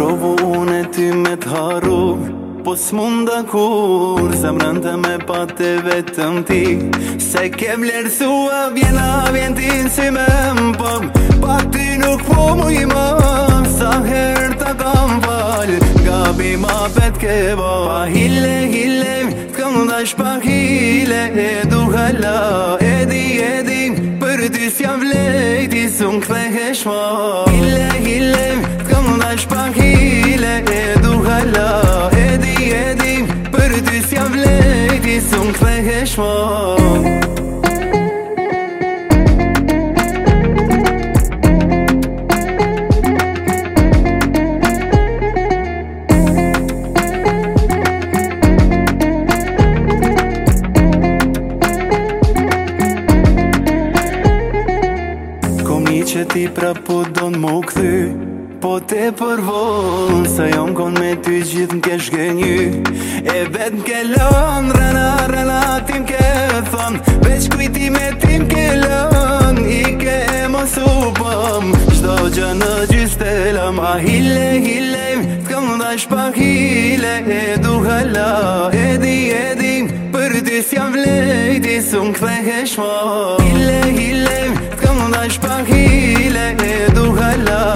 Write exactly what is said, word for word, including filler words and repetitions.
provu unë e ty me t'haru, po s'munda kur zemrën të me pate vetëm ti. Se ke vlerësua vjena vjen ti si me m'pëm, pa ty nuk po mu i ma, sa her ta kam fal, gabi ma pet ke ba. Pa hile, hile, t'kam dash pa hile, e du hala, e di, e di, për ty s'jam vlejti, s'un kthehesh ma. Hile, hile, t'kam dash pa hile, e du hala, e di, e di, për ty s'jam vlejti, s'un kthehesh ma. Që ti pra po do n'mu kthy, po te përvon, sa jom kon me ty gjithë m'ke shgenjy. E vet m'ke lën, rana, rana ti m'ke thon, veç kujti me ti m'ke lën, i ke mos u pëm, qdo gjë në gjystelam. A hile, hile, t'kam dash pa hile, e du hala, e di, e di, për ty s'jam vlejti, s'un kthehesh ma. Hile, hile, t'kam dash pa hile, e du hala,